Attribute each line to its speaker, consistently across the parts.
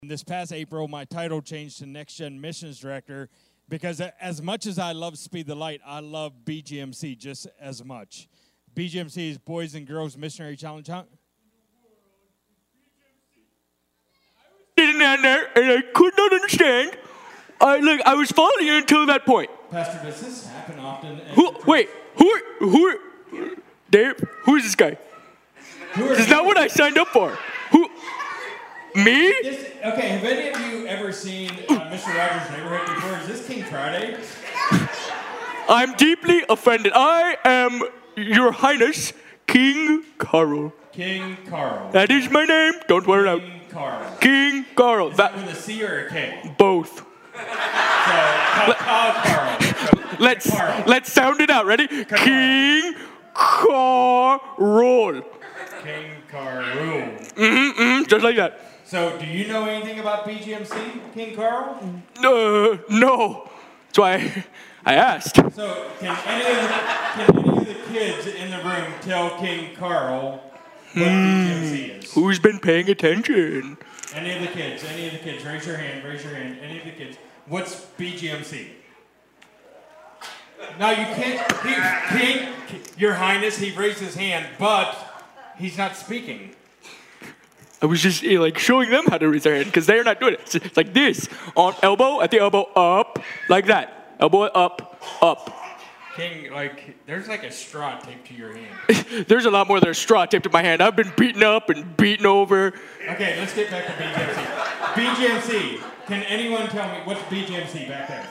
Speaker 1: This past April, my title changed to Next Gen Missions Director because as much as I love Speed the Light, I love BGMC just as much. BGMC is Boys and Girls Missionary Challenge.
Speaker 2: Sitting down there, and I could not understand. I was following you until that point.
Speaker 1: Pastor, does this happen often?
Speaker 2: Who are Dave? Who is this guy? This is not what I signed up for. Who? Me?
Speaker 1: Okay, have any of you ever seen Mr. Rogers' Neighborhood before? Is this King Friday?
Speaker 2: I'm deeply offended. I am Your Highness, King Carl.
Speaker 1: King Carl.
Speaker 2: That is my name. Don't worry out.
Speaker 1: King Carl.
Speaker 2: King Carl.
Speaker 1: Is that with a C or a K?
Speaker 2: Both.
Speaker 1: So, Carl.
Speaker 2: Let's sound it out. Ready? King Carl.
Speaker 1: King Carl.
Speaker 2: Just like that.
Speaker 1: So, do you know anything about BGMC, King Carl?
Speaker 2: No. That's why I asked.
Speaker 1: So, can any of the kids in the room tell King Carl what BGMC is?
Speaker 2: Who's been paying attention?
Speaker 1: Any of the kids, raise your hand, any of the kids. What's BGMC? Now you can't, Your Highness, he raised his hand, but he's not speaking.
Speaker 2: I was just showing them how to raise their hand because they're not doing it. It's like this, on elbow, at the elbow, up, like that. Elbow up, up.
Speaker 1: King, there's a straw taped to your hand.
Speaker 2: There's a lot more than a straw taped to my hand. I've been beaten up and beaten over.
Speaker 1: Okay, let's get back to BGMC. BGMC, can anyone tell me what's BGMC back there?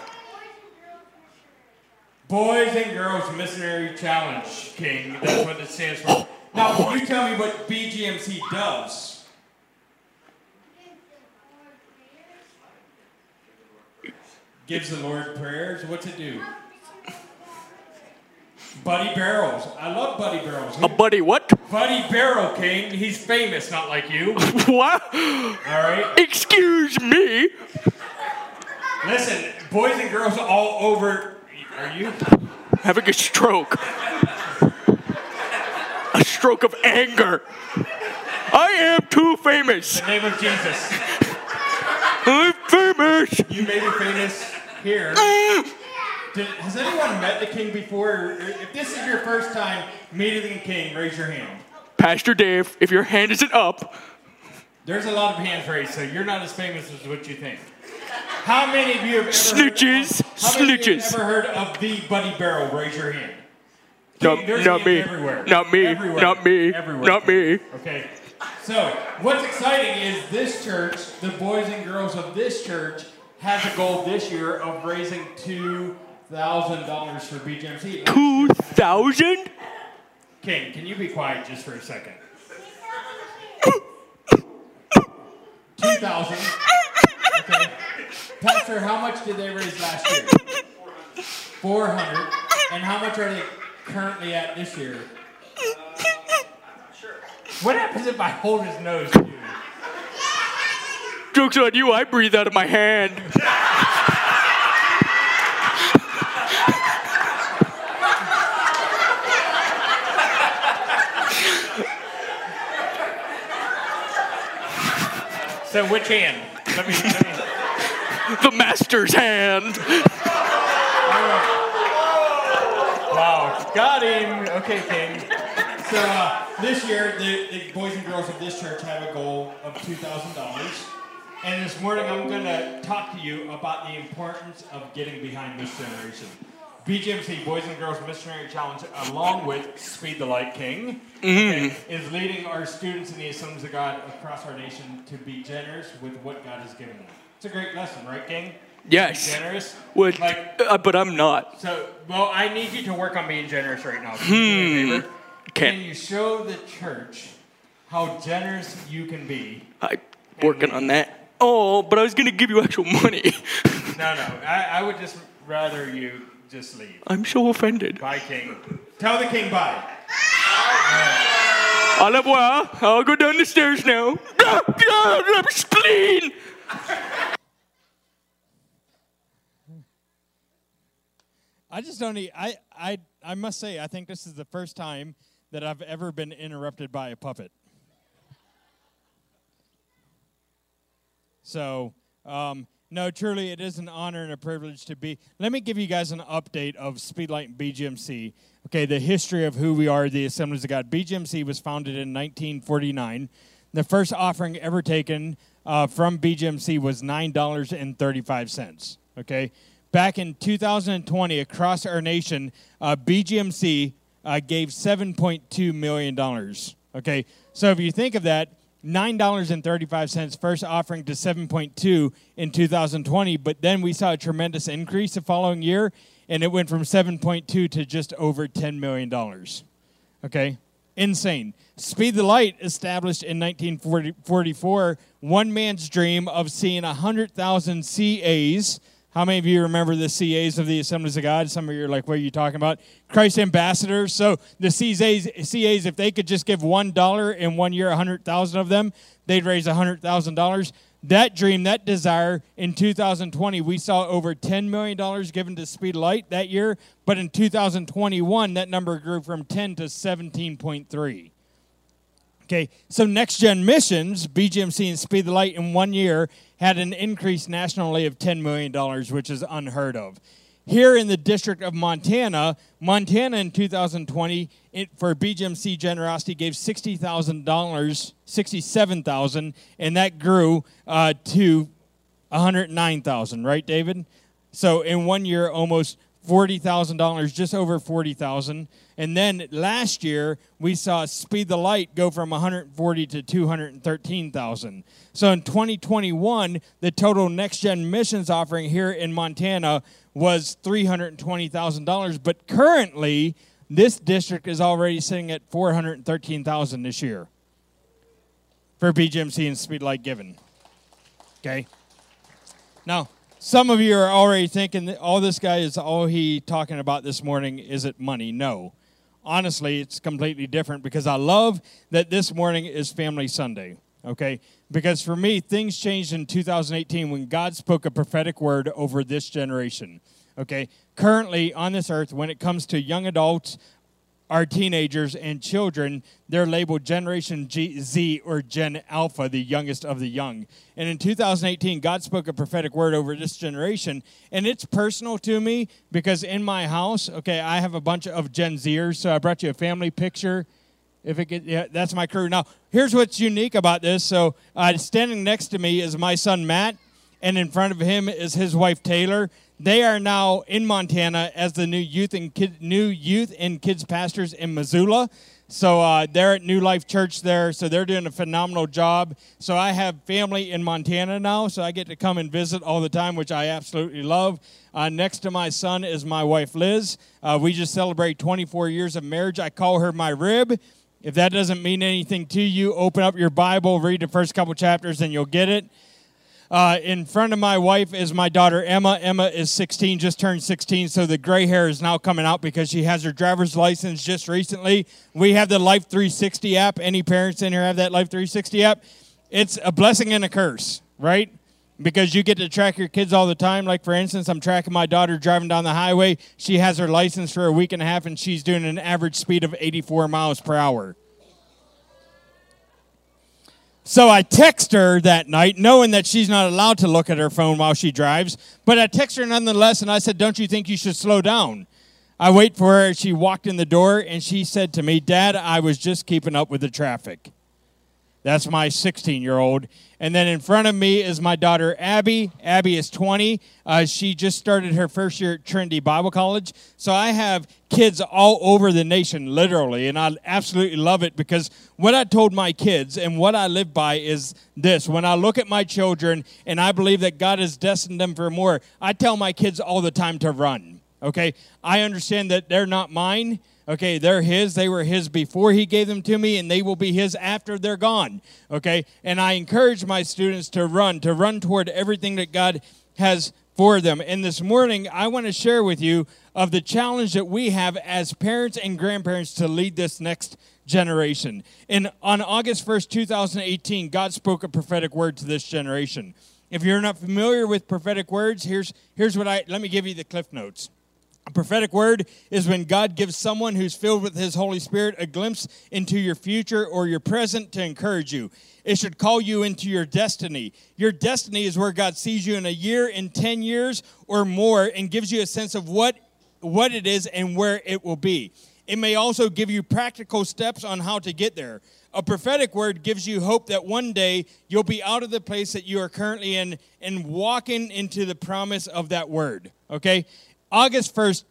Speaker 1: Boys and Girls Missionary Challenge, King. That's what it stands for. Now, can you tell me what BGMC does? Gives the Lord prayers. What's it do? Buddy Barrels. I love Buddy Barrels.
Speaker 2: A buddy what?
Speaker 1: Buddy Barrel, King. He's famous, not like you.
Speaker 2: What?
Speaker 1: All right.
Speaker 2: Excuse me.
Speaker 1: Listen, boys and girls all over. Are you?
Speaker 2: Having a stroke. A stroke of anger. I am too famous.
Speaker 1: In the name of Jesus.
Speaker 2: I'm famous.
Speaker 1: You may be famous here. Has anyone met the King before? If this is your first time meeting the King, raise your hand.
Speaker 2: Pastor Dave, if your hand isn't up.
Speaker 1: There's a lot of hands raised, so you're not as famous as what you think. How many of you have ever
Speaker 2: Snitches.
Speaker 1: Snitches. Ever heard of the Buddy Barrel? Raise your hand.
Speaker 2: Not me.
Speaker 1: Everywhere.
Speaker 2: Not me.
Speaker 1: Everywhere.
Speaker 2: Not me.
Speaker 1: Everywhere.
Speaker 2: Not me.
Speaker 1: Okay. So, what's exciting is this church, the boys and girls of this church, has a goal this year of raising $2,000 for BGMC.
Speaker 2: 2,000?
Speaker 1: King, can you be quiet just for a second? 2,000. Okay. Pastor, how much did they raise last year? 400. And how much are they currently at this year? What happens if I hold his nose, dude?
Speaker 2: Joke's on you, I breathe out of my hand.
Speaker 1: So which hand? Let me.
Speaker 2: The master's hand.
Speaker 1: Wow, got him. Okay, King. So this year, the boys and girls of this church have a goal of $2,000. And this morning, I'm going to talk to you about the importance of getting behind this generation. BGMC, Boys and Girls Missionary Challenge, along with Speed the Light King, is leading our students in the Assemblies of God across our nation to be generous with what God has given them. It's a great lesson, right, King?
Speaker 2: Yes.
Speaker 1: Be generous.
Speaker 2: But I'm not.
Speaker 1: So, I need you to work on being generous right now. Can you do me a favor? Can you show the church how generous you can be?
Speaker 2: I'm working on that. Oh, but I was going to give you actual money.
Speaker 1: No. I would just rather you just leave.
Speaker 2: I'm so offended.
Speaker 1: Bye, King. Tell the King bye.
Speaker 2: Au revoir. I'll go down the stairs now. Spleen.
Speaker 1: I just don't need. I must say, I think this is the first time that I've ever been interrupted by a puppet. So, no, truly, it is an honor and a privilege to be. Let me give you guys an update of Speedlight and BGMC. Okay, the history of who we are, the Assemblies of God. BGMC was founded in 1949. The first offering ever taken from BGMC was $9.35. Okay, back in 2020, across our nation, BGMC gave $7.2 million. Okay, so if you think of that, $9.35 first offering to 7.2 in 2020, but then we saw a tremendous increase the following year, and it went from 7.2 to just over $10 million. Okay? Insane. Speed the Light, established in 1944, one man's dream of seeing 100,000 CAs. How many of you remember the CAs of the Assemblies of God? Some of you are like, what are you talking about? Christ ambassadors. So the CAs, if they could just give $1 in 1 year, 100,000 of them, they'd raise $100,000. That dream, that desire, in 2020, we saw over $10 million given to Speed Light that year. But in 2021, that number grew from 10 to 17.3. Okay, so Next Gen Missions, BGMC and Speed the Light in 1 year had an increase nationally of $10 million, which is unheard of. Here in the District of Montana in 2020, for BGMC generosity, gave $60,000, $67,000, and that grew to $109,000, right, David? So in 1 year, almost $40,000, just over $40,000. And then last year, we saw Speed the Light go from $140,000 to $213,000. So in 2021, the total Next Gen Missions offering here in Montana was $320,000. But currently, this district is already sitting at $413,000 this year for BGMC and Speed Light given. Okay? Now, some of you are already thinking that all this guy is all he talking about this morning is it money. No. Honestly, it's completely different because I love that this morning is Family Sunday, okay? Because for me, things changed in 2018 when God spoke a prophetic word over this generation, okay? Currently on this earth, when it comes to young adults, our teenagers and children, they're labeled Generation Z or Gen Alpha, the youngest of the young. And in 2018, God spoke a prophetic word over this generation, and it's personal to me because in my house, okay, I have a bunch of Gen Zers, so I brought you a family picture. Yeah, that's my crew. Now, here's what's unique about this. So standing next to me is my son, Matt, and in front of him is his wife, Taylor. They are now in Montana as the new youth and kids pastors in Missoula. So they're at New Life Church there, so they're doing a phenomenal job. So I have family in Montana now, so I get to come and visit all the time, which I absolutely love. Next to my son is my wife, Liz. We just celebrate 24 years of marriage. I call her my rib. If that doesn't mean anything to you, open up your Bible, read the first couple chapters, and you'll get it. In front of my wife is my daughter, Emma. Emma is 16, just turned 16, so the gray hair is now coming out because she has her driver's license just recently. We have the Life 360 app. Any parents in here have that Life 360 app? It's a blessing and a curse, right? Because you get to track your kids all the time. Like, for instance, I'm tracking my daughter driving down the highway. She has her license for a week and a half, and she's doing an average speed of 84 miles per hour. So I text her that night, knowing that she's not allowed to look at her phone while she drives. But I text her nonetheless, and I said, don't you think you should slow down? I wait for her. She walked in the door, and she said to me, Dad, I was just keeping up with the traffic. That's my 16-year-old. And then in front of me is my daughter, Abby. Abby is 20. She just started her first year at Trinity Bible College. So I have kids all over the nation, literally, and I absolutely love it because what I told my kids and what I live by is this. When I look at my children and I believe that God has destined them for more, I tell my kids all the time to run, okay? I understand that they're not mine. Okay, they're his. They were his before he gave them to me, and they will be his after they're gone. Okay, and I encourage my students to run toward everything that God has for them. And this morning, I want to share with you of the challenge that we have as parents and grandparents to lead this next generation. And on August 1st, 2018, God spoke a prophetic word to this generation. If you're not familiar with prophetic words, here's what let me give you the Cliff Notes. A prophetic word is when God gives someone who's filled with his Holy Spirit a glimpse into your future or your present to encourage you. It should call you into your destiny. Your destiny is where God sees you in a year, in 10 years or more, and gives you a sense of what it is and where it will be. It may also give you practical steps on how to get there. A prophetic word gives you hope that one day you'll be out of the place that you are currently in and walking into the promise of that word, okay? August 1st,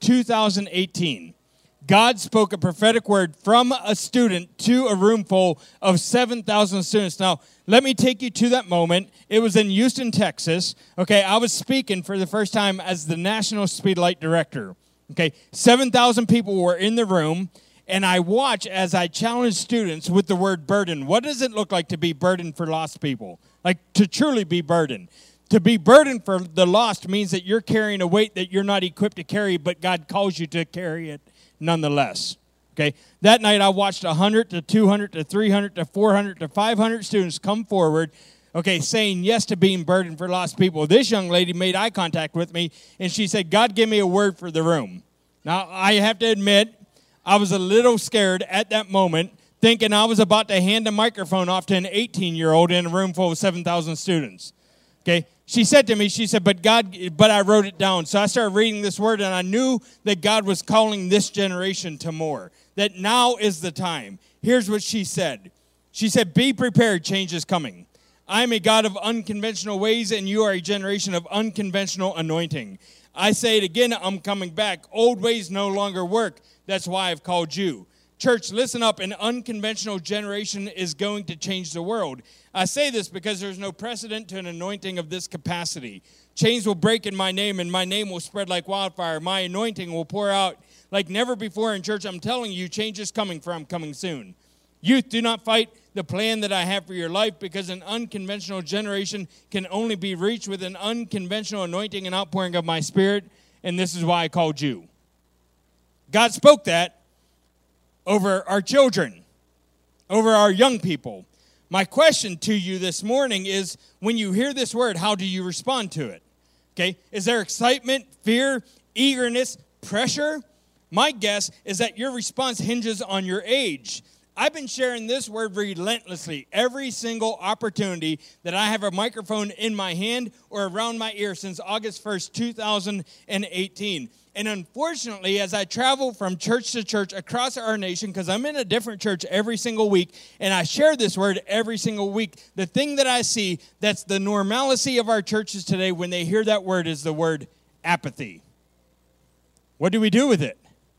Speaker 1: 2018, God spoke a prophetic word from a student to a room full of 7,000 students. Now, let me take you to that moment. It was in Houston, Texas. Okay, I was speaking for the first time as the National Speedlight Director. Okay, 7,000 people were in the room, and I watched as I challenged students with the word burden. What does it look like to be burdened for lost people? Like, to truly be burdened. To be burdened for the lost means that you're carrying a weight that you're not equipped to carry, but God calls you to carry it nonetheless. Okay? That night I watched 100 to 200 to 300 to 400 to 500 students come forward, okay, saying yes to being burdened for lost people. This young lady made eye contact with me, and she said, God, give me a word for the room. Now, I have to admit, I was a little scared at that moment, thinking I was about to hand a microphone off to an 18-year-old in a room full of 7,000 students. Okay? She said to me, she said, but I wrote it down. So I started reading this word, and I knew that God was calling this generation to more, that now is the time. Here's what she said. She said, be prepared, change is coming. I am a God of unconventional ways, and you are a generation of unconventional anointing. I say it again, I'm coming back. Old ways no longer work. That's why I've called you. Church, listen up. An unconventional generation is going to change the world. I say this because there's no precedent to an anointing of this capacity. Chains will break in my name, and my name will spread like wildfire. My anointing will pour out like never before in church. I'm telling you, change is coming, for I'm coming soon. Youth, do not fight the plan that I have for your life, because an unconventional generation can only be reached with an unconventional anointing and outpouring of my Spirit, and this is why I called you. God spoke that over our children, over our young people. My question to you this morning is, when you hear this word, how do you respond to it? Okay? Is there excitement, fear, eagerness, pressure? My guess is that your response hinges on your age. I've been sharing this word relentlessly every single opportunity that I have a microphone in my hand or around my ear since August 1st, 2018. And unfortunately, as I travel from church to church across our nation, because I'm in a different church every single week, and I share this word every single week, the thing that I see that's the normalcy of our churches today when they hear that word is the word apathy. What do we do with it?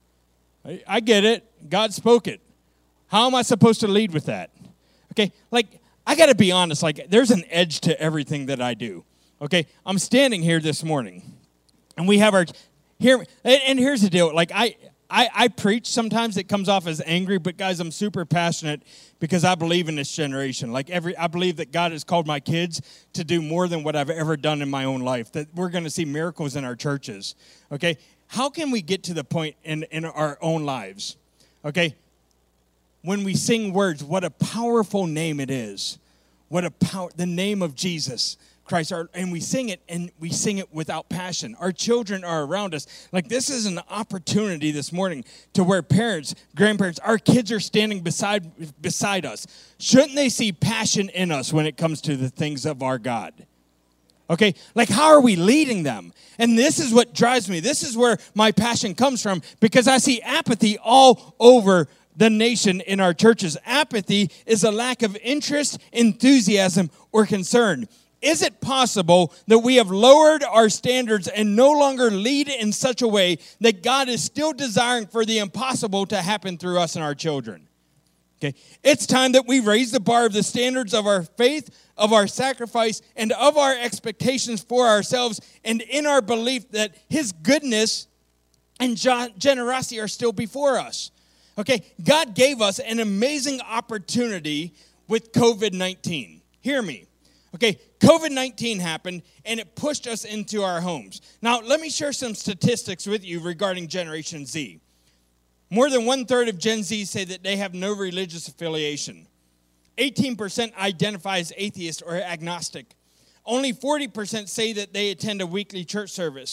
Speaker 1: I get it. God spoke it. How am I supposed to lead with that? Okay, like, I got to be honest, like, there's an edge to everything that I do. Okay, I'm standing here this morning, and we have here's the deal. Like, I preach, sometimes it comes off as angry, but guys, I'm super passionate because I believe in this generation. Like, I believe that God has called my kids to do more than what I've ever done in my own life, that we're going to see miracles in our churches. Okay, how can we get to the point in our own lives? Okay, when we sing words, what a powerful name it is. The name of Jesus Christ. And we sing it without passion. Our children are around us. Like, this is an opportunity this morning to where parents, grandparents, our kids are standing beside us. Shouldn't they see passion in us when it comes to the things of our God? Okay, like, how are we leading them? And this is what drives me. This is where my passion comes from, because I see apathy all over the nation in our churches. Apathy is a lack of interest, enthusiasm, or concern. Is it possible that we have lowered our standards and no longer lead in such a way that God is still desiring for the impossible to happen through us and our children? Okay, it's time that we raise the bar of the standards of our faith, of our sacrifice, and of our expectations for ourselves, and in our belief that His goodness and generosity are still before us. Okay, God gave us an amazing opportunity with COVID-19. Hear me. Okay, COVID-19 happened, and it pushed us into our homes. Now, let me share some statistics with you regarding Generation Z. More than 1/3 of Gen Z say that they have no religious affiliation. 18% identify as atheist or agnostic. Only 40% say that they attend a weekly church service.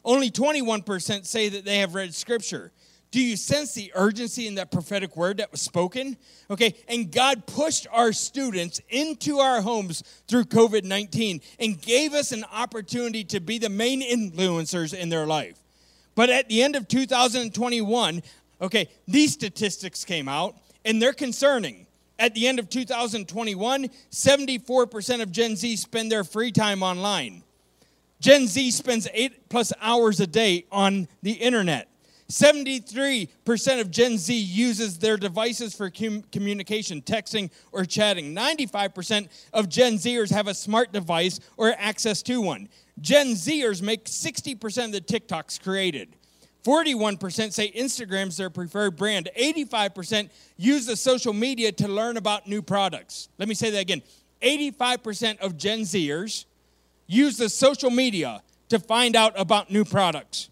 Speaker 1: Only 21% say that they have read Scripture. Do you sense the urgency in that prophetic word that was spoken? Okay, and God pushed our students into our homes through COVID-19 and gave us an opportunity to be the main influencers in their life. But at the end of 2021, okay, these statistics came out, and they're concerning. At the end of 2021, 74% of Gen Z spend their free time online. Gen Z spends 8+ hours a day on the internet. 73% of Gen Z uses their devices for communication, texting, or chatting. 95% of Gen Zers have a smart device or access to one. Gen Zers make 60% of the TikToks created. 41% say Instagram's their preferred brand. 85% use the social media to learn about new products. Let me say that again. 85% of Gen Zers use the social media to find out about new products.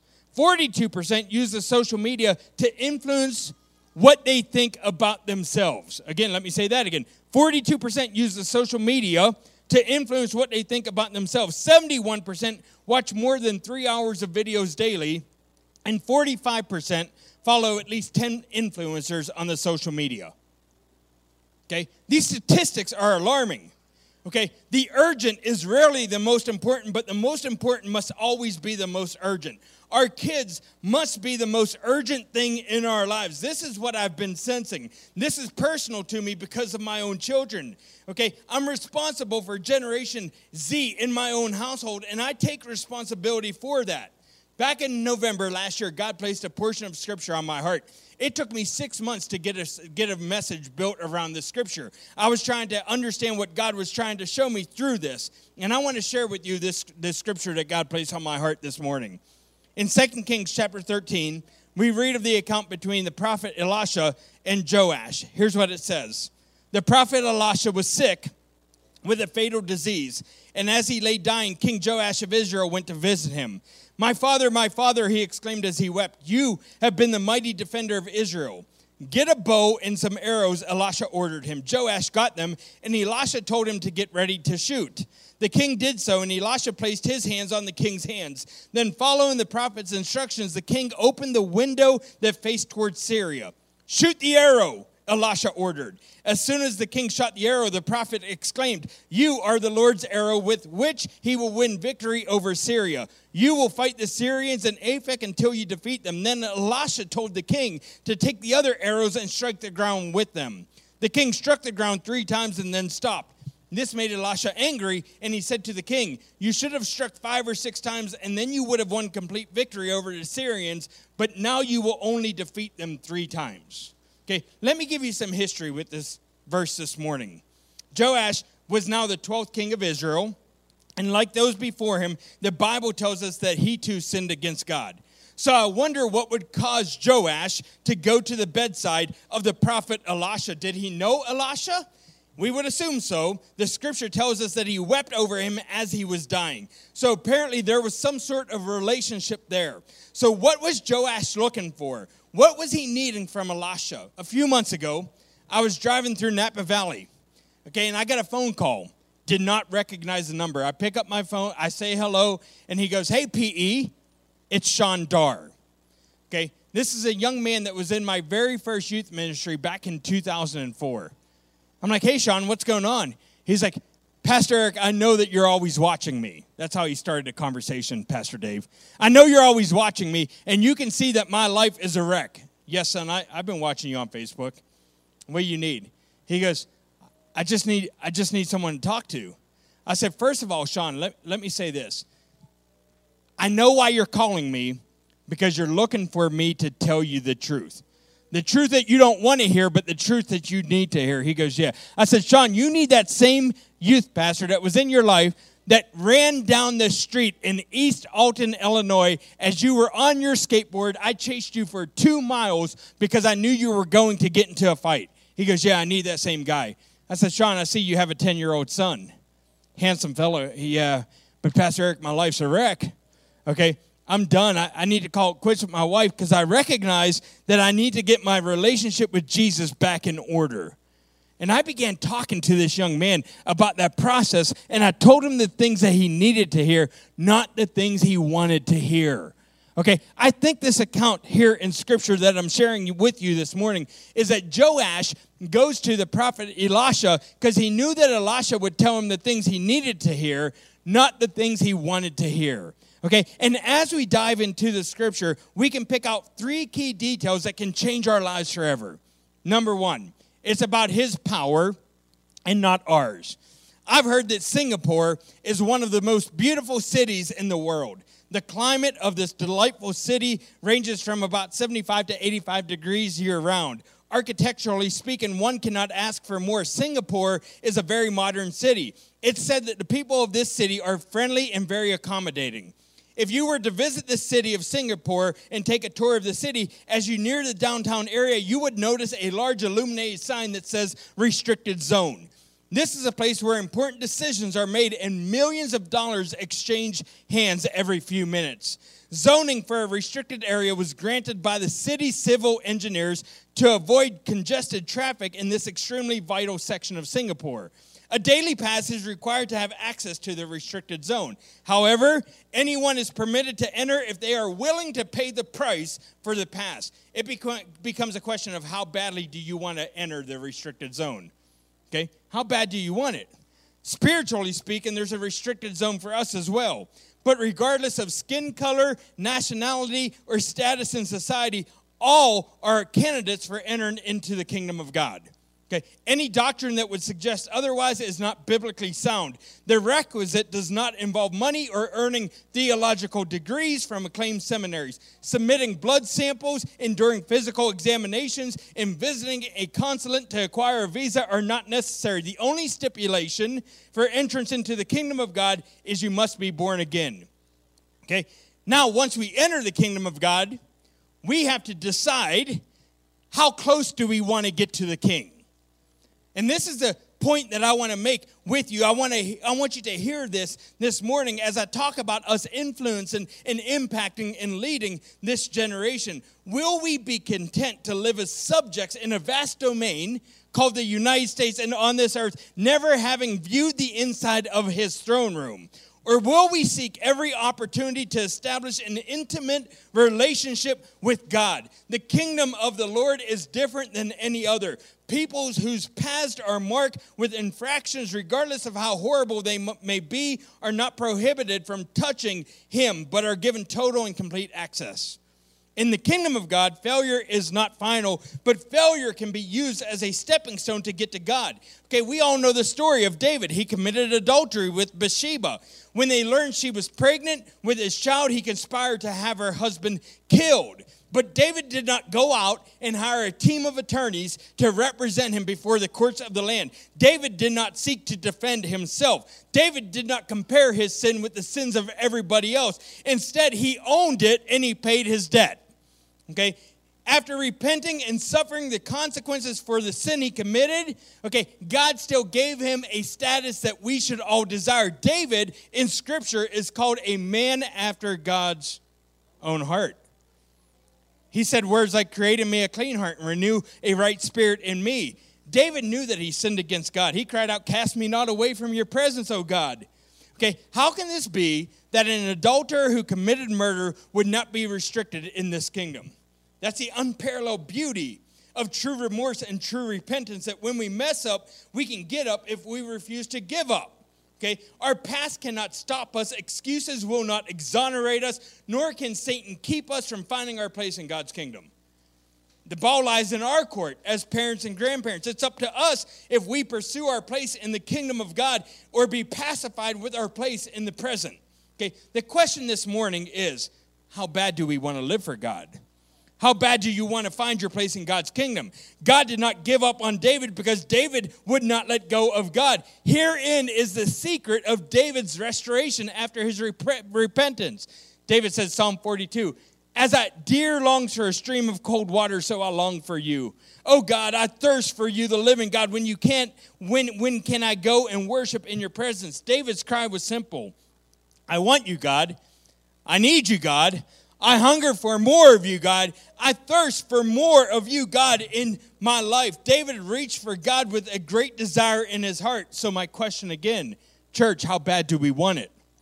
Speaker 1: 42% use the social media to influence what they think about themselves. Again, let me say that again. 42% use the social media to influence what they think about themselves. 71% watch more than 3 hours of videos daily. And 45% follow at least 10 influencers on the social media. Okay? These statistics are alarming. Okay? The urgent is rarely the most important, but the most important must always be the most urgent. Our kids must be the most urgent thing in our lives. This is what I've been sensing. This is personal to me because of my own children. Okay, I'm responsible for Generation Z in my own household, and I take responsibility for that. Back in November last year, God placed a portion of Scripture on my heart. It took me 6 months to get a message built around the Scripture. I was trying to understand what God was trying to show me through this, and I want to share with you this Scripture that God placed on my heart this morning. In 2 Kings chapter 13, we read of the account between the prophet Elisha and Joash. Here's what it says. The prophet Elisha was sick with a fatal disease, and as he lay dying, King Joash of Israel went to visit him. My father, he exclaimed as he wept, you have been the mighty defender of Israel. Get a bow and some arrows, Elisha ordered him. Joash got them, and Elisha told him to get ready to shoot. The king did so, and Elisha placed his hands on the king's hands. Then, following the prophet's instructions, the king opened the window that faced towards Syria. Shoot the arrow, Elisha ordered. As soon as the king shot the arrow, the prophet exclaimed, you are the Lord's arrow with which he will win victory over Syria. You will fight the Syrians in Aphek until you defeat them. Then Elisha told the king to take the other arrows and strike the ground with them. The king struck the ground 3 times and then stopped. This made Elisha angry, and he said to the king, you should have struck 5 or 6 times, and then you would have won complete victory over the Syrians, but now you will only defeat them 3 times. Okay, let me give you some history with this verse this morning. Joash was now the 12th king of Israel, and like those before him, the Bible tells us that he too sinned against God. So I wonder what would cause Joash to go to the bedside of the prophet Elisha. Did he know Elisha? We would assume so. The scripture tells us that he wept over him as he was dying. So apparently there was some sort of relationship there. So what was Joash looking for? What was he needing from Elisha? A few months ago, I was driving through Napa Valley. Okay, and I got a phone call. Did not recognize the number. I pick up my phone, I say hello, and he goes, hey, P.E., it's Sean Dar. Okay, this is a young man that was in my very first youth ministry back in 2004. I'm like, hey, Sean, what's going on? He's like, Pastor Eric, I know that you're always watching me. That's how he started the conversation, Pastor Dave. I know you're always watching me, and you can see that my life is a wreck. Yes, son, I've been watching you on Facebook. What do you need? He goes, I just need someone to talk to. I said, first of all, Sean, let me say this. I know why you're calling me, because you're looking for me to tell you the truth. The truth that you don't want to hear, but the truth that you need to hear. He goes, yeah. I said, Sean, you need that same youth pastor that was in your life that ran down the street in East Alton, Illinois, as you were on your skateboard. I chased you for 2 miles because I knew you were going to get into a fight. He goes, yeah, I need that same guy. I said, Sean, I see you have a 10-year-old son. Handsome fellow. Yeah, but Pastor Eric, my life's a wreck. Okay, I'm done. I need to call it quits with my wife because I recognize that I need to get my relationship with Jesus back in order. And I began talking to this young man about that process, and I told him the things that he needed to hear, not the things he wanted to hear. Okay, I think this account here in Scripture that I'm sharing with you this morning is that Joash goes to the prophet Elisha because he knew that Elisha would tell him the things he needed to hear, not the things he wanted to hear. Okay, and as we dive into the Scripture, we can pick out 3 key details that can change our lives forever. Number 1, it's about his power and not ours. I've heard that Singapore is one of the most beautiful cities in the world. The climate of this delightful city ranges from about 75 to 85 degrees year-round. Architecturally speaking, one cannot ask for more. Singapore is a very modern city. It's said that the people of this city are friendly and very accommodating. If you were to visit the city of Singapore and take a tour of the city, as you near the downtown area, you would notice a large illuminated sign that says restricted zone. This is a place where important decisions are made and millions of dollars exchange hands every few minutes. Zoning for a restricted area was granted by the city civil engineers to avoid congested traffic in this extremely vital section of Singapore. A daily pass is required to have access to the restricted zone. However, anyone is permitted to enter if they are willing to pay the price for the pass. It becomes a question of how badly do you want to enter the restricted zone. Okay, how bad do you want it? Spiritually speaking, there's a restricted zone for us as well. But regardless of skin color, nationality, or status in society, all are candidates for entering into the kingdom of God. Okay, any doctrine that would suggest otherwise is not biblically sound. The requisite does not involve money or earning theological degrees from acclaimed seminaries. Submitting blood samples, enduring physical examinations, and visiting a consulate to acquire a visa are not necessary. The only stipulation for entrance into the kingdom of God is you must be born again. Okay, now once we enter the kingdom of God, we have to decide how close do we want to get to the king. And this is the point that I want to make with you. I want you to hear this morning as I talk about us influencing and impacting and leading this generation. Will we be content to live as subjects in a vast domain called the United States and on this earth, never having viewed the inside of his throne room? Or will we seek every opportunity to establish an intimate relationship with God? The kingdom of the Lord is different than any other. Peoples whose past are marked with infractions, regardless of how horrible they may be, are not prohibited from touching him, but are given total and complete access. In the kingdom of God, failure is not final, but failure can be used as a stepping stone to get to God. Okay, we all know the story of David. He committed adultery with Bathsheba. When they learned she was pregnant with his child, he conspired to have her husband killed. But David did not go out and hire a team of attorneys to represent him before the courts of the land. David did not seek to defend himself. David did not compare his sin with the sins of everybody else. Instead, he owned it and he paid his debt. Okay, after repenting and suffering the consequences for the sin he committed, okay, God still gave him a status that we should all desire. David in Scripture is called a man after God's own heart. He said words like, create in me a clean heart and renew a right spirit in me. David knew that he sinned against God. He cried out, cast me not away from your presence, O God. Okay, how can this be that an adulterer who committed murder would not be restricted in this kingdom? That's the unparalleled beauty of true remorse and true repentance, that when we mess up, we can get up if we refuse to give up. Okay, our past cannot stop us. Excuses will not exonerate us, nor can Satan keep us from finding our place in God's kingdom. The ball lies in our court as parents and grandparents. It's up to us if we pursue our place in the kingdom of God or be pacified with our place in the present. Okay, the question this morning is, how bad do we want to live for God? How bad do you want to find your place in God's kingdom? God did not give up on David because David would not let go of God. Herein is the secret of David's restoration after his repentance. David says, Psalm 42, as that deer longs for a stream of cold water, so I long for you. Oh God, I thirst for you, the living God. When can I go and worship in your presence? David's cry was simple. I want you, God. I need you, God. I hunger for more of you, God. I thirst for more of you, God, in my life. David reached for God with a great desire in his heart. So my question again, church, how bad do we want it?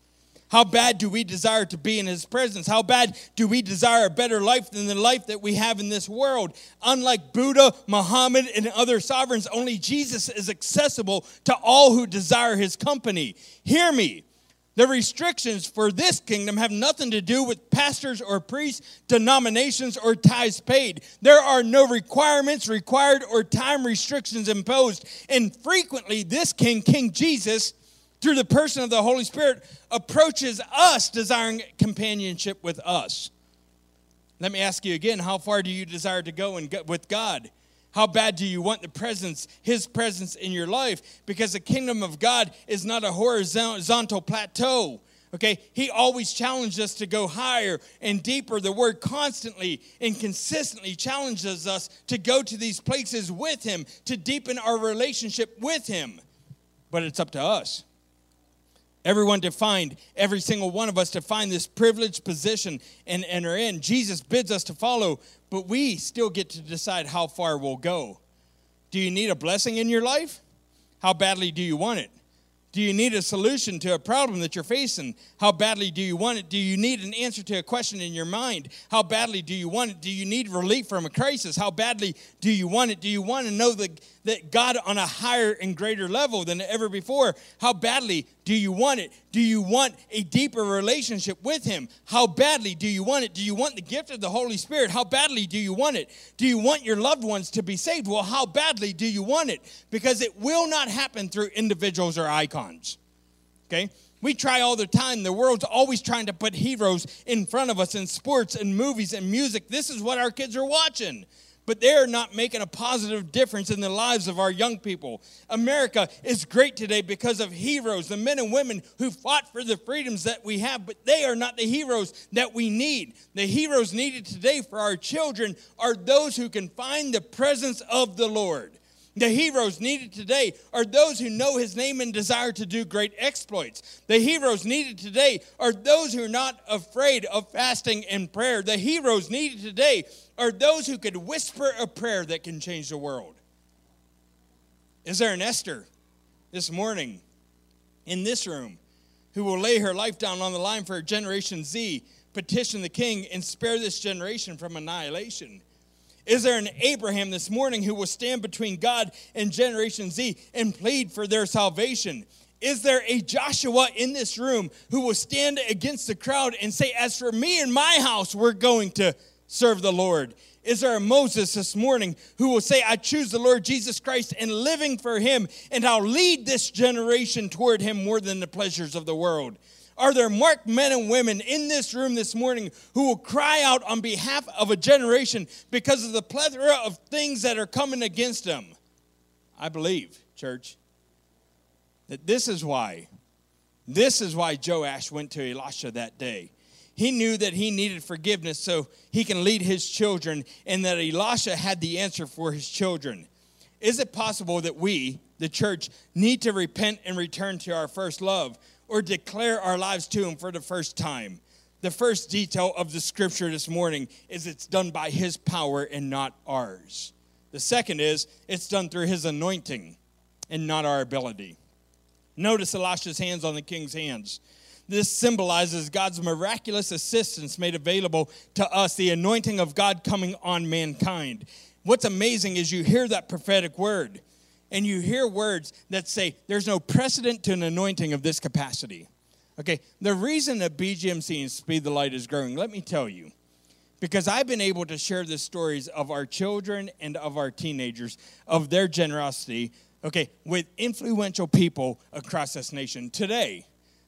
Speaker 1: How bad do we desire to be in his presence? How bad do we desire a better life than the life that we have in this world? Unlike Buddha, Muhammad, and other sovereigns, only Jesus is accessible to all who desire his company. Hear me. The restrictions for this kingdom have nothing to do with pastors or priests, denominations, or tithes paid. There are no requirements required or time restrictions imposed. And frequently, this King Jesus, through the person of the Holy Spirit, approaches us desiring companionship with us. Let me ask you again, how far do you desire to go with God? How bad do you want his presence in your life? Because the kingdom of God is not a horizontal plateau. Okay, he always challenges us to go higher and deeper. The word constantly and consistently challenges us to go to these places with him, to deepen our relationship with him. But it's up to us. Every single one of us to find this privileged position and enter in. Jesus bids us to follow, but we still get to decide how far we'll go. Do you need a blessing in your life? How badly do you want it? Do you need a solution to a problem that you're facing? How badly do you want it? Do you need an answer to a question in your mind? How badly do you want it? Do you need relief from a crisis? How badly do you want it? Do you want to know that God on a higher and greater level than ever before? How badly do you want it? Do you want a deeper relationship with him? How badly do you want it? Do you want the gift of the Holy Spirit? How badly do you want it? Do you want your loved ones to be saved? Well, how badly do you want it? Because it will not happen through individuals or icons. Okay? We try all the time. The world's always trying to put heroes in front of us in sports and movies and music. This is what our kids are watching. But they're not making a positive difference in the lives of our young people. America is great today because of heroes, the men and women who fought for the freedoms that we have, but they are not the heroes that we need. The heroes needed today for our children are those who can find the presence of the Lord. The heroes needed today are those who know his name and desire to do great exploits. The heroes needed today are those who are not afraid of fasting and prayer. The heroes needed today are those who could whisper a prayer that can change the world. Is there an Esther this morning in this room who will lay her life down on the line for Generation Z, petition the king, and spare this generation from annihilation? Is there an Abraham this morning who will stand between God and Generation Z and plead for their salvation? Is there a Joshua in this room who will stand against the crowd and say, as for me and my house, we're going to serve the Lord? Is there a Moses this morning who will say, I choose the Lord Jesus Christ and living for him, and I'll lead this generation toward him more than the pleasures of the world? Are there marked men and women in this room this morning who will cry out on behalf of a generation because of the plethora of things that are coming against them? I believe, church, that this is why Joash went to Elisha that day. He knew that he needed forgiveness so he can lead his children, and that Elisha had the answer for his children. Is it possible that we, the church, need to repent and return to our first love, or declare our lives to him for the first time? The first detail of the scripture this morning is it's done by his power and not ours. The second is it's done through his anointing and not our ability. Notice Elisha's hands on the king's hands. This symbolizes God's miraculous assistance made available to us, the anointing of God coming on mankind. What's amazing is you hear that prophetic word, and you hear words that say there's no precedent to an anointing of this capacity. Okay, the reason that BGMC and Speed the Light is growing, let me tell you, because I've been able to share the stories of our children and of our teenagers, of their generosity, okay, with influential people across this nation. Today,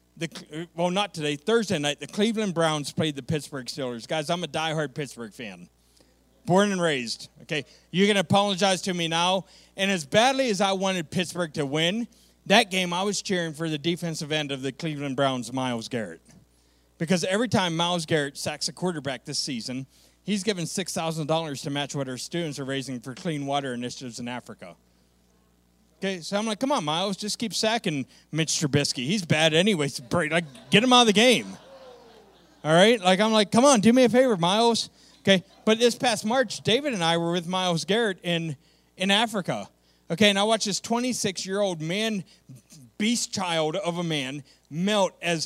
Speaker 1: Thursday night, the Cleveland Browns played the Pittsburgh Steelers. Guys, I'm a diehard Pittsburgh fan. Born and raised, okay? You can apologize to me now. And as badly as I wanted Pittsburgh to win, that game I was cheering for the defensive end of the Cleveland Browns, Myles Garrett. Because every time Myles Garrett sacks a quarterback this season, he's given $6,000 to match what our students are raising for clean water initiatives in Africa. Okay, so I'm like, come on, Myles, just keep sacking Mitch Trubisky. He's bad anyways. Get him out of the game. All right? I'm like, come on, do me a favor, Myles. Okay, but this past March, David and I were with Myles Garrett in Africa. Okay, and I watched this 26-year-old man, beast child of a man, melt as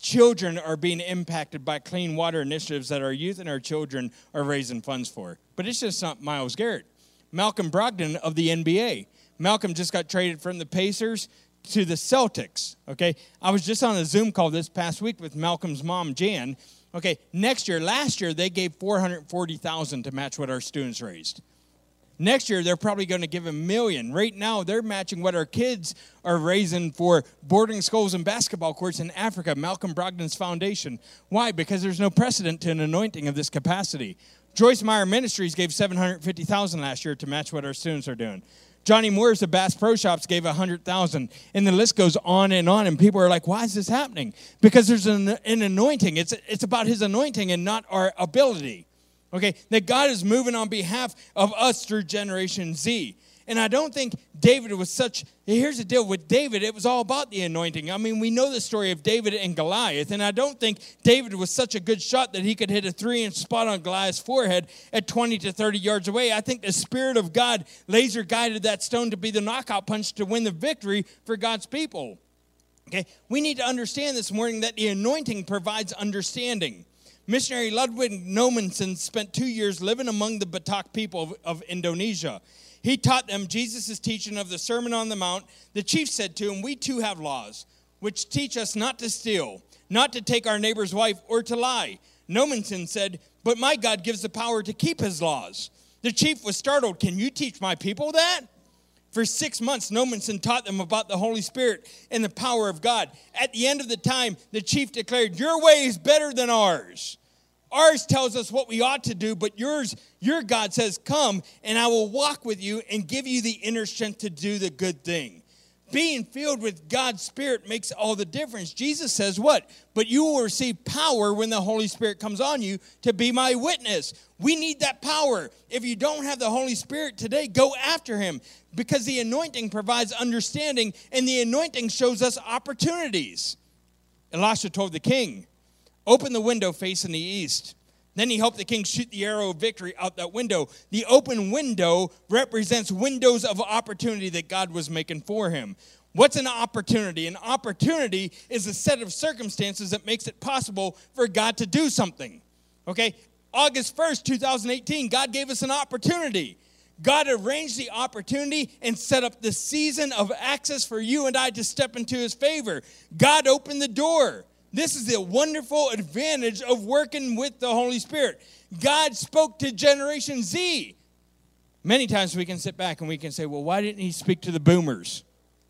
Speaker 1: children are being impacted by clean water initiatives that our youth and our children are raising funds for. But it's just not Myles Garrett. Malcolm Brogdon of the NBA. Malcolm just got traded from the Pacers to the Celtics, okay? I was just on a Zoom call this past week with Malcolm's mom, Jan. Okay, last year, they gave $440,000 to match what our students raised. Next year, they're probably going to give $1 million. Right now, they're matching what our kids are raising for boarding schools and basketball courts in Africa, Malcolm Brogdon's foundation. Why? Because there's no precedent to an anointing of this capacity. Joyce Meyer Ministries gave $750,000 last year to match what our students are doing. Johnny Moore's of Bass Pro Shops gave $100,000, and the list goes on, and people are like, why is this happening? Because there's an anointing. It's about his anointing and not our ability, okay? That God is moving on behalf of us through Generation Z. And I don't think David was here's the deal with David, it was all about the anointing. I mean, we know the story of David and Goliath, and I don't think David was such a good shot that he could hit a 3-inch spot on Goliath's forehead at 20 to 30 yards away. I think the Spirit of God laser guided that stone to be the knockout punch to win the victory for God's people. Okay, we need to understand this morning that the anointing provides understanding. Missionary Ludwig Nomensen spent 2 years living among the Batak people of Indonesia. He taught them Jesus' teaching of the Sermon on the Mount. The chief said to him, we too have laws, which teach us not to steal, not to take our neighbor's wife, or to lie. Nomensen said, but my God gives the power to keep his laws. The chief was startled. Can you teach my people that? For 6 months, Nomensen taught them about the Holy Spirit and the power of God. At the end of the time, the chief declared, your way is better than ours. Ours tells us what we ought to do, but your God says, come, and I will walk with you and give you the inner strength to do the good thing. Being filled with God's Spirit makes all the difference. Jesus says what? But you will receive power when the Holy Spirit comes on you to be my witness. We need that power. If you don't have the Holy Spirit today, go after him, because the anointing provides understanding, and the anointing shows us opportunities. Elisha told the king, open the window facing the east. Then he helped the king shoot the arrow of victory out that window. The open window represents windows of opportunity that God was making for him. What's an opportunity? An opportunity is a set of circumstances that makes it possible for God to do something. Okay? August 1st, 2018, God gave us an opportunity. God arranged the opportunity and set up the season of access for you and I to step into his favor. God opened the door. This is the wonderful advantage of working with the Holy Spirit. God spoke to Generation Z. Many times we can sit back and we can say, well, why didn't he speak to the boomers?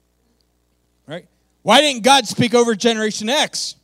Speaker 1: Right? Why didn't God speak over Generation X?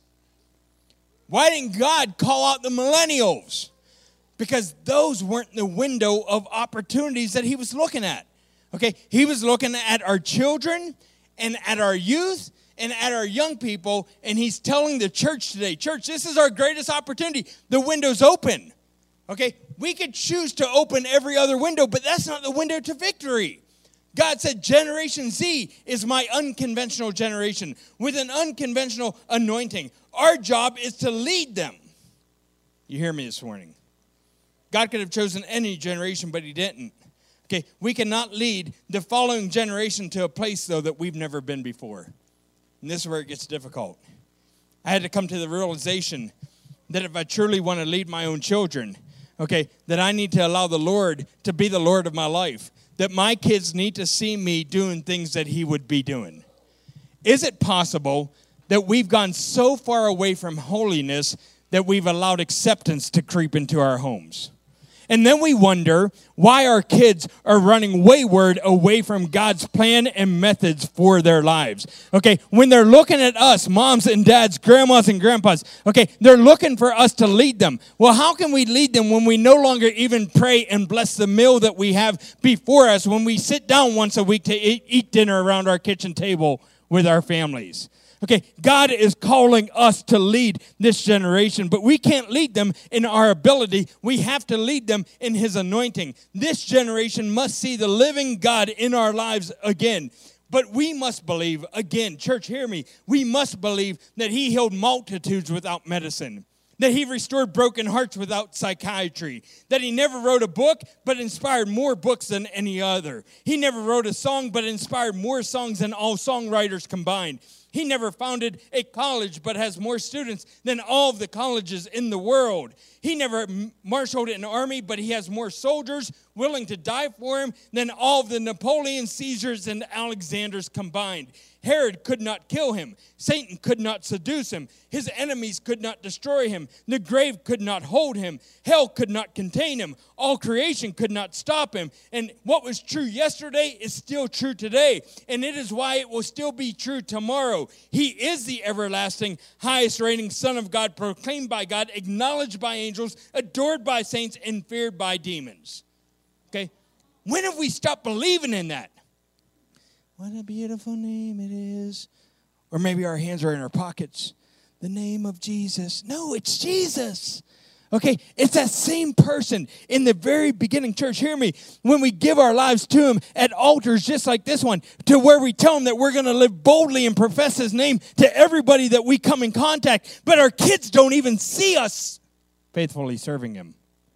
Speaker 1: Why didn't God call out the millennials? Because those weren't the window of opportunities that he was looking at. Okay? He was looking at our children and at our youth and at our young people, and he's telling the church today, church, this is our greatest opportunity. The window's open, okay? We could choose to open every other window, but that's not the window to victory. God said, Generation Z is my unconventional generation with an unconventional anointing. Our job is to lead them. You hear me this morning? God could have chosen any generation, but he didn't. Okay, we cannot lead the following generation to a place, though, that we've never been before. And this is where it gets difficult. I had to come to the realization that if I truly want to lead my own children, okay, that I need to allow the Lord to be the Lord of my life. That my kids need to see me doing things that he would be doing. Is it possible that we've gone so far away from holiness that we've allowed acceptance to creep into our homes? And then we wonder why our kids are running wayward away from God's plan and methods for their lives. Okay, when they're looking at us, moms and dads, grandmas and grandpas, okay, they're looking for us to lead them. Well, how can we lead them when we no longer even pray and bless the meal that we have before us when we sit down once a week to eat dinner around our kitchen table with our families? Okay, God is calling us to lead this generation, but we can't lead them in our ability. We have to lead them in his anointing. This generation must see the living God in our lives again. But we must believe, again, church, hear me, we must believe that he healed multitudes without medicine. that he restored broken hearts without psychiatry, that he never wrote a book but inspired more books than any other. He never wrote a song but inspired more songs than all songwriters combined. He never founded a college but has more students than all of the colleges in the world. He never marshaled an army, but he has more soldiers willing to die for him than all of the Napoleon, Caesars, and Alexanders combined. Herod could not kill him. Satan could not seduce him. His enemies could not destroy him. The grave could not hold him. Hell could not contain him. All creation could not stop him. And what was true yesterday is still true today. And it is why it will still be true tomorrow. He is the everlasting, highest reigning Son of God, proclaimed by God, acknowledged by angels, adored by saints, and feared by demons. Okay? When have we stopped believing in that? What a beautiful name it is. Or maybe our hands are in our pockets. The name of Jesus. No, it's Jesus. Okay, it's that same person in the very beginning, church. Hear me. When we give our lives to him at altars just like this one, to where we tell him that we're going to live boldly and profess his name to everybody that we come in contact, but our kids don't even see us faithfully serving him.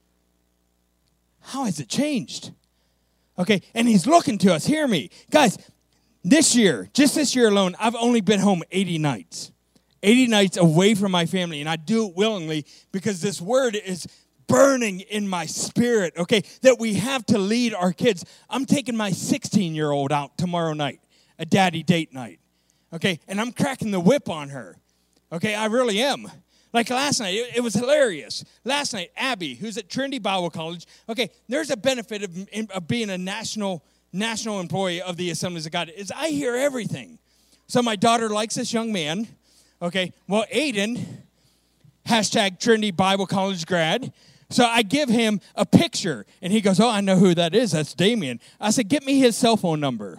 Speaker 1: How has it changed? Okay, and he's looking to us. Hear me. Guys, this year, just this year alone, I've only been home 80 nights. 80 nights away from my family, and I do it willingly because this word is burning in my spirit, okay, that we have to lead our kids. I'm taking my 16-year-old out tomorrow night, a daddy date night, okay, and I'm cracking the whip on her, okay, I really am. Like last night, it was hilarious. Last night, Abby, who's at Trinity Bible College, okay, there's a benefit of being a national employee of the Assemblies of God, is I hear everything. So my daughter likes this young man. Okay, well, Aiden, hashtag Trinity Bible College grad. So I give him a picture, and he goes, oh, I know who that is. That's Damien. I said, get me his cell phone number.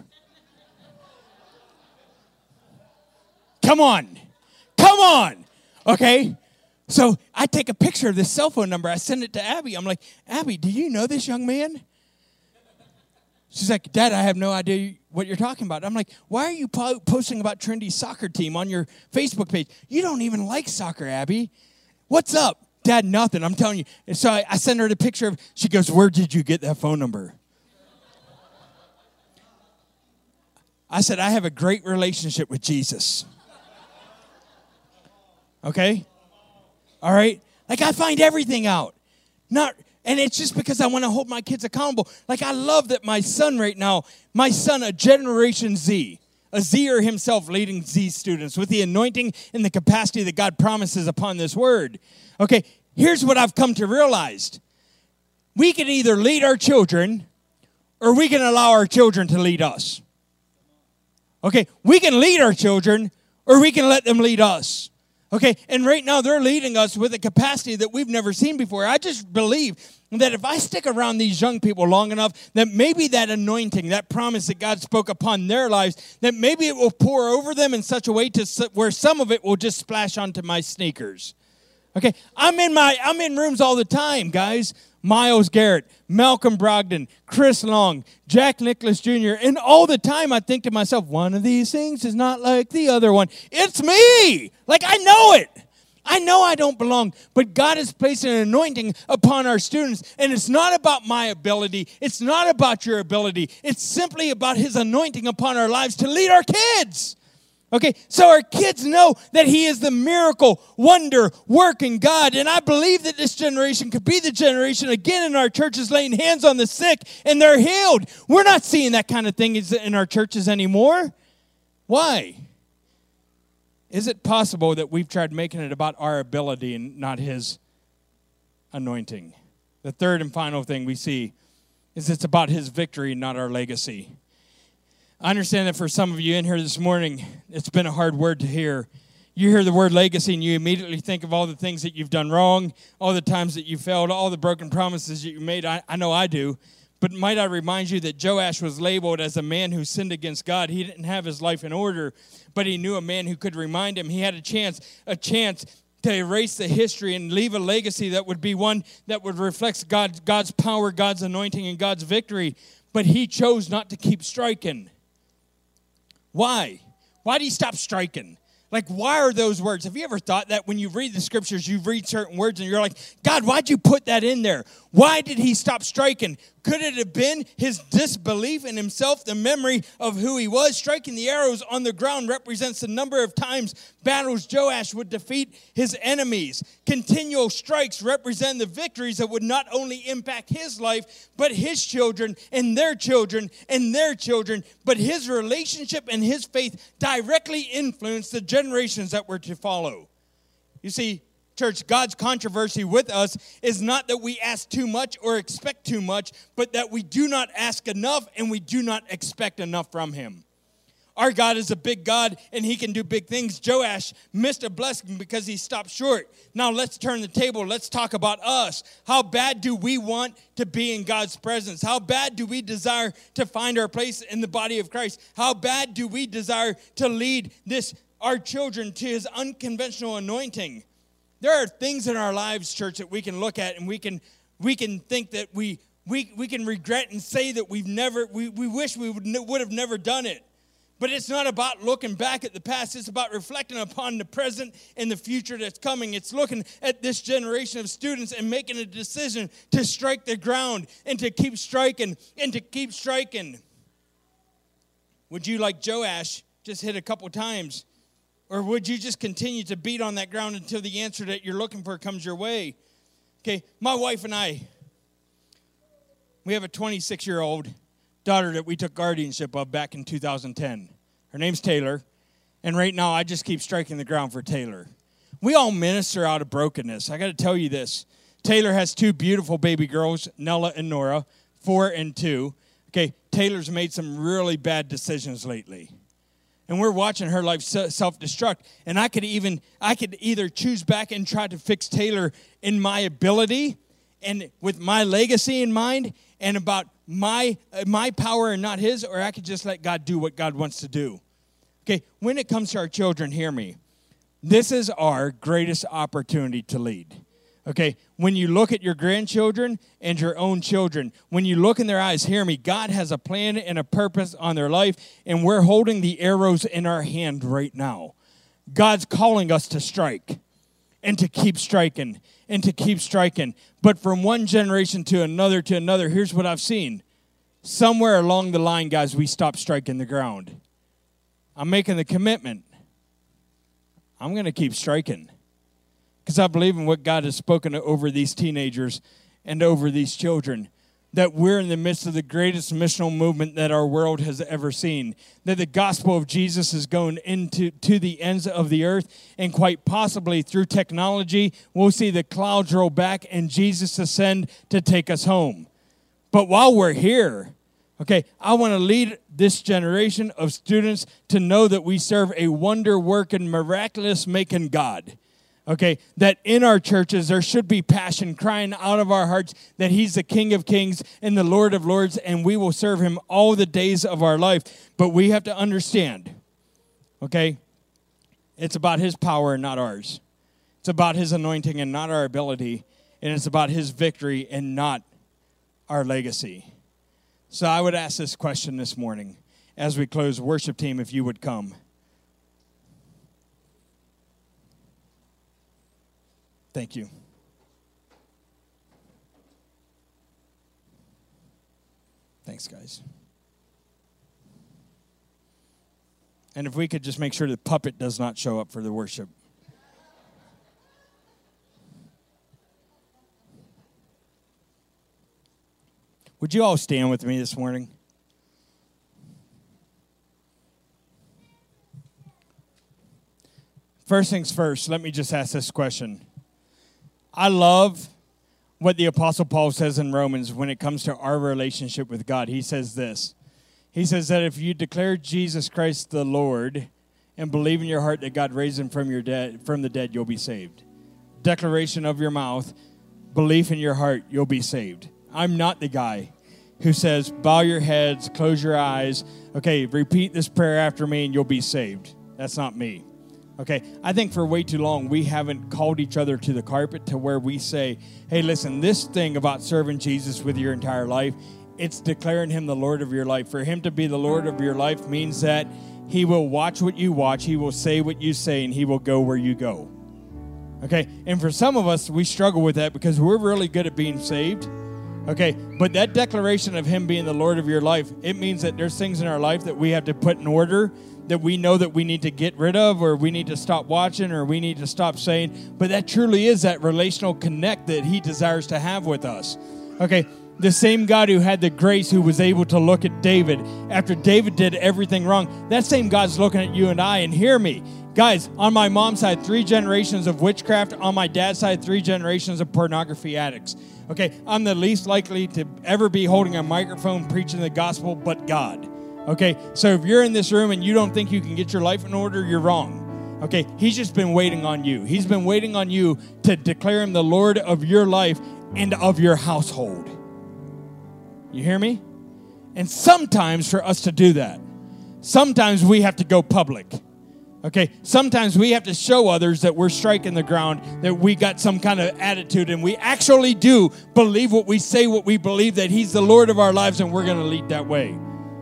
Speaker 1: Come on. Okay, so I take a picture of this cell phone number. I send it to Abby. I'm like, Abby, do you know this young man? She's like, Dad, I have no idea what you're talking about. I'm like, why are you posting about Trinity's soccer team on your Facebook page? You don't even like soccer, Abby. What's up? Dad, nothing. I'm telling you. And so I send her the picture of, she goes, where did you get that phone number? I said, I have a great relationship with Jesus. Okay? All right? Like, I find everything out. And it's just because I want to hold my kids accountable. Like, I love that my son right now, a Generation Z, a Zer himself leading Z students with the anointing and the capacity that God promises upon this word. Okay, here's what I've come to realize. We can either lead our children or we can allow our children to lead us. Okay, we can lead our children or we can let them lead us. Okay, and right now they're leading us with a capacity that we've never seen before. I just believe that if I stick around these young people long enough, that maybe that anointing, that promise that God spoke upon their lives, that maybe it will pour over them in such a way to where some of it will just splash onto my sneakers. Okay, I'm in rooms all the time, guys. Miles Garrett, Malcolm Brogdon, Chris Long, Jack Nicklaus Jr., and all the time I think to myself, one of these things is not like the other one. It's me! Like, I know it. I know I don't belong, but God has placed an anointing upon our students, and it's not about my ability. It's not about your ability. It's simply about his anointing upon our lives to lead our kids. Okay, so our kids know that he is the miracle, wonder, working God. And I believe that this generation could be the generation again in our churches laying hands on the sick and they're healed. We're not seeing that kind of thing in our churches anymore. Why? Is it possible that we've tried making it about our ability and not his anointing? The third and final thing we see is it's about his victory, not our legacy. I understand that for some of you in here this morning, it's been a hard word to hear. You hear the word legacy and you immediately think of all the things that you've done wrong, all the times that you failed, all the broken promises that you made. I know I do. But might I remind you that Joash was labeled as a man who sinned against God. He didn't have his life in order, but he knew a man who could remind him. He had a chance to erase the history and leave a legacy that would be one that would reflect God's power, God's anointing, and God's victory. But he chose not to keep striking. Why? Why did he stop striking? Like, why are those words? Have you ever thought that when you read the scriptures, you read certain words and you're like, God, why'd you put that in there? Why did he stop striking? Could it have been his disbelief in himself, the memory of who he was? Striking the arrows on the ground represents the number of times battles Joash would defeat his enemies. Continual strikes represent the victories that would not only impact his life, but his children and their children and their children. But his relationship and his faith directly influenced the generations that were to follow. You see, church, God's controversy with us is not that we ask too much or expect too much, but that we do not ask enough and we do not expect enough from him. Our God is a big God, and he can do big things. Joash missed a blessing because he stopped short. Now let's turn the table. Let's talk about us. How bad do we want to be in God's presence? How bad do we desire to find our place in the body of Christ? How bad do we desire to lead our children to his unconventional anointing? There are things in our lives, church, that we can look at and we can think that we can regret and say that we wish we would have never done it. But it's not about looking back at the past. It's about reflecting upon the present and the future that's coming. It's looking at this generation of students and making a decision to strike the ground and to keep striking and to keep striking. Would you, like Joash, just hit a couple times? Or would you just continue to beat on that ground until the answer that you're looking for comes your way? Okay, my wife and I, we have a 26-year-old daughter that we took guardianship of back in 2010. Her name's Taylor, and right now I just keep striking the ground for Taylor. We all minister out of brokenness. I got to tell you this. Taylor has 2 beautiful baby girls, Nella and Nora, 4 and 2. Okay, Taylor's made some really bad decisions lately. And we're watching her life self-destruct. And I could either choose back and try to fix Taylor in my ability and with my legacy in mind and about my power and not his, or I could just let God do what God wants to do. Okay, when it comes to our children, hear me. This is our greatest opportunity to lead. Okay, when you look at your grandchildren and your own children, when you look in their eyes, hear me, God has a plan and a purpose on their life, and we're holding the arrows in our hand right now. God's calling us to strike and to keep striking and to keep striking. But from one generation to another, here's what I've seen. Somewhere along the line, guys, we stop striking the ground. I'm making the commitment. I'm going to keep striking. Because I believe in what God has spoken over these teenagers and over these children. That we're in the midst of the greatest missional movement that our world has ever seen. That the gospel of Jesus is going to the ends of the earth. And quite possibly through technology, we'll see the clouds roll back and Jesus ascend to take us home. But while we're here, okay, I want to lead this generation of students to know that we serve a wonder-working, miraculous-making God. Okay, that in our churches there should be passion crying out of our hearts that he's the King of Kings and the Lord of Lords, and we will serve him all the days of our life. But we have to understand, okay, it's about his power and not ours. It's about his anointing and not our ability, and it's about his victory and not our legacy. So I would ask this question this morning as we close. Worship team, if you would come. Thank you. Thanks, guys. And if we could just make sure the puppet does not show up for the worship. Would you all stand with me this morning? First things first, let me just ask this question. I love what the Apostle Paul says in Romans when it comes to our relationship with God. He says this. He says that if you declare Jesus Christ the Lord and believe in your heart that God raised him from the dead, you'll be saved. Declaration of your mouth, belief in your heart, you'll be saved. I'm not the guy who says, bow your heads, close your eyes. Okay, repeat this prayer after me and you'll be saved. That's not me. Okay, I think for way too long we haven't called each other to the carpet to where we say, hey, listen, this thing about serving Jesus with your entire life, it's declaring him the Lord of your life. For him to be the Lord of your life means that He will watch what you watch. He will say what you say, and he will go where you go. Okay? And for some of us, we struggle with that because we're really good at being saved. Okay? But that declaration of him being the Lord of your life, it means that there's things in our life that we have to put in order, that we know that we need to get rid of, or we need to stop watching, or we need to stop saying. But that truly is that relational connect that he desires to have with us. Okay? The same God who had the grace, who was able to look at David after David did everything wrong, that same God's looking at you and I. And hear me, guys, on my mom's side, 3 generations of witchcraft. On my dad's side, 3 generations of pornography addicts. Okay, I'm the least likely to ever be holding a microphone preaching the gospel but God. Okay, so if you're in this room and you don't think you can get your life in order, you're wrong. Okay, he's just been waiting on you. He's been waiting on you to declare him the Lord of your life and of your household. You hear me? And sometimes for us to do that, sometimes we have to go public. Okay, sometimes we have to show others that we're striking the ground, that we got some kind of attitude, and we actually do believe what we say, what we believe, that he's the Lord of our lives, and we're going to lead that way.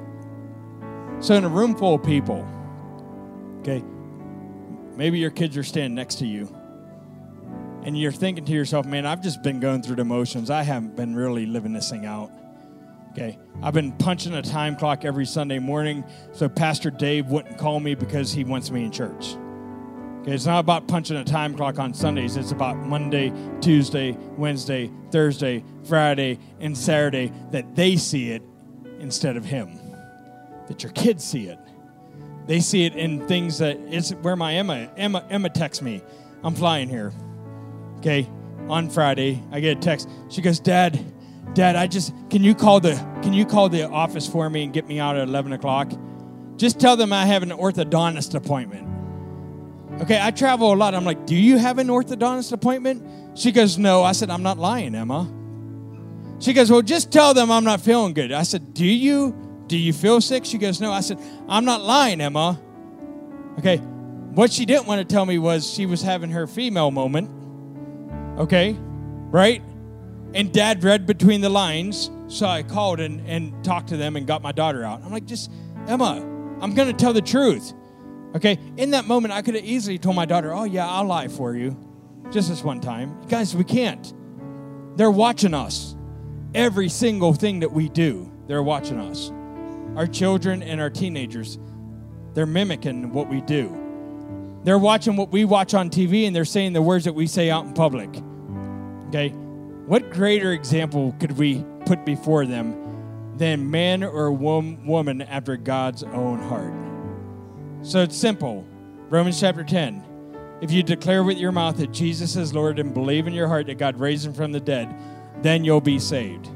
Speaker 1: So in a room full of people, okay, maybe your kids are standing next to you, and you're thinking to yourself, man, I've just been going through the motions. I haven't been really living this thing out. Okay, I've been punching a time clock every Sunday morning so Pastor Dave wouldn't call me because he wants me in church. Okay, it's not about punching a time clock on Sundays. It's about Monday, Tuesday, Wednesday, Thursday, Friday, and Saturday, that they see it instead of him. That your kids see it. They see it in things that, it's where my Emma texts me. I'm flying here. Okay, on Friday, I get a text. She goes, Dad, can you call the office for me and get me out at 11 o'clock? Just tell them I have an orthodontist appointment. Okay, I travel a lot. I'm like, do you have an orthodontist appointment? She goes, no. I said, I'm not lying, Emma. She goes, well, just tell them I'm not feeling good. I said, do you feel sick? She goes, no. I said, I'm not lying, Emma. Okay, what she didn't want to tell me was she was having her female moment. Okay, right? And Dad read between the lines, so I called and talked to them and got my daughter out. I'm like, just, Emma, I'm going to tell the truth. Okay, in that moment, I could have easily told my daughter, oh, yeah, I'll lie for you. Just this one time. Guys, we can't. They're watching us. Every single thing that we do, they're watching us. Our children and our teenagers, they're mimicking what we do. They're watching what we watch on TV, and they're saying the words that we say out in public. Okay? What greater example could we put before them than man or woman after God's own heart? So it's simple. Romans chapter 10. If you declare with your mouth that Jesus is Lord and believe in your heart that God raised him from the dead, then you'll be saved.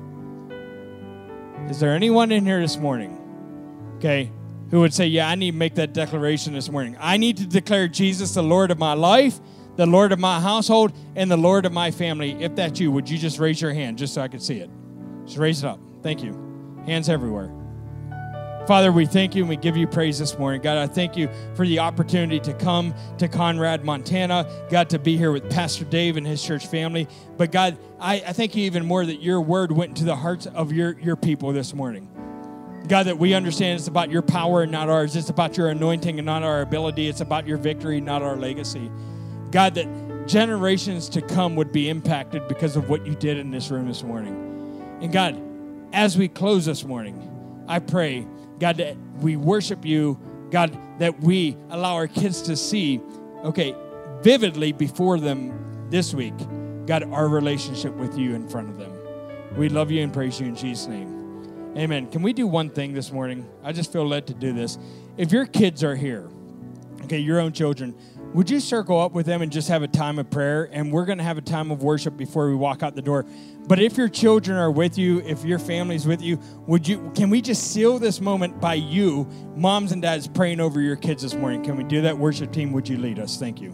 Speaker 1: Is there anyone in here this morning, okay, who would say, yeah, I need to make that declaration this morning. I need to declare Jesus the Lord of my life, the Lord of my household, and the Lord of my family. If that's you, would you just raise your hand just so I can see it? Just raise it up. Thank you. Hands everywhere. Father, we thank you and we give you praise this morning. God, I thank you for the opportunity to come to Conrad, Montana. God, to be here with Pastor Dave and his church family. But God, I thank you even more that your word went into the hearts of your people this morning. God, that we understand it's about your power and not ours. It's about your anointing and not our ability. It's about your victory, not our legacy. God, that generations to come would be impacted because of what you did in this room this morning. And God, as we close this morning, I pray, God, that we worship you, God, that we allow our kids to see, okay, vividly before them this week, God, our relationship with you in front of them. We love you and praise you in Jesus' name. Amen. Can we do one thing this morning? I just feel led to do this. If your kids are here, okay, your own children, would you circle up with them and just have a time of prayer? And we're going to have a time of worship before we walk out the door. But if your children are with you, if your family's with you, can we just seal this moment by you, moms and dads, praying over your kids this morning? Can we do that? Worship team, would you lead us? Thank you.